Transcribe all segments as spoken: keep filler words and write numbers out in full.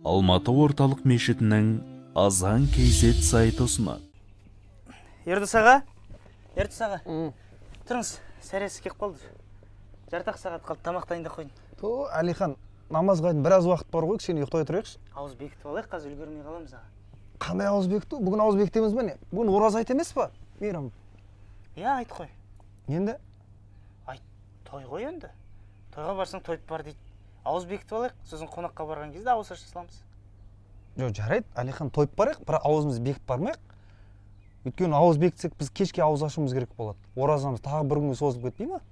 Алматы орталық мешітінің азан кейзет сайты ұсынады. Ердіс аға, Ердіс аға, тұрыңыз, сәресі кеп қалды. Жартақ сағат қалды, тамақ дайындап қойын. То, Әлихан, намазға дейін біраз уақыт бар ғой, кішкене ұйықтай тұрайықшы. Ауыз бекітіп алайық, қазір үлгермей қаламыз аға. Қандай ауыз бекіту? Бүгін ауыз бекітеміз бе не? Бүгін ораза айт емес па? Мейрам. Иә, айт қой. Енді? Айт, той ғой енді. Тойға барсаң тойып бар дейді. Ауыз бекітіп алайық, сосын қонаққа барған кезде ауыз аша саламыз. Жоқ, жарайды, Әлихан, тойып барайық, бірақ ауызымыз бекітіп бармайық. Өйткені ауыз бекітсек, біз кешке ауыз ашуымыз керек болады. Оразамыз тағы бір күнге созылып кетпей ма?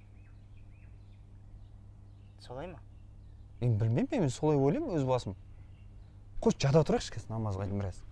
Солай ма? Мен білмеймін, мен солай ойлаймын өз басым. Қош, жада тұрайықшы кез, намазға дейін біраз.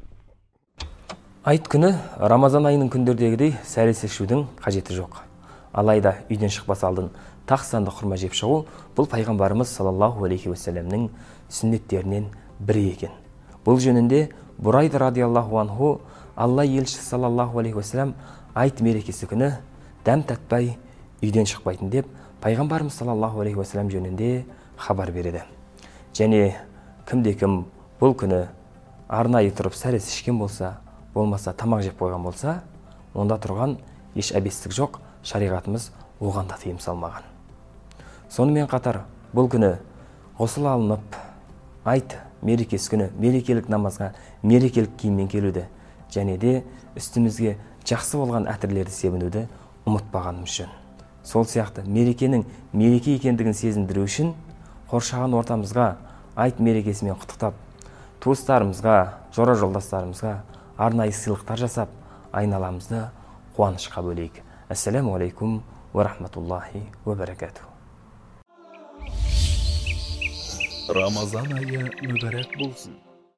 Айт күні Рамазан айының күндердегідей сәресі ішудің қажеті жоқ. Алайда үйден шықпас алдын тақ санды құрма жеп шығу бұл пайғамбарымыз саллаллаху алейхи уассаламның сүннеттерінен бірі екен. Бұл жөнінде Бурайда радиаллаху анху Алла елшісі саллаллаху алейхи уассалам айт мерекесі күні дәм татпай үйден шықпайтын деп пайғамбарымыз саллаллаху алейхи уассалам жөнінде хабар береді. Және кімде-кім бұл күні арнайы тұрып сәресі ішкен болса, болмаса тамақ жеп қойған болса, онда тұрған еш әбестік жоқ, шариғатымыз оған да тыйым салмаған. Сонымен қатар бұл күні ғұсыл алынып, айт мерекесі күні мерекелік намазға мерекелік киіммен келуді және де үстімізге жақсы болған әтірлерді себінуді ұмытпағанымыз жөн. Сол сияқты мерекенің мереке екендігін сезіндіру үшін қоршаған ортамызға айт мерекесімен құттықтап, туыстарымызға, жора жолдастарымызға арнайы сыйлықтар жасап, айналамызды қуанышқа бөлейік. Ассаламу алейкум ва рахматуллахи ва баракату. Рамазан айы мүбәрәк болсын.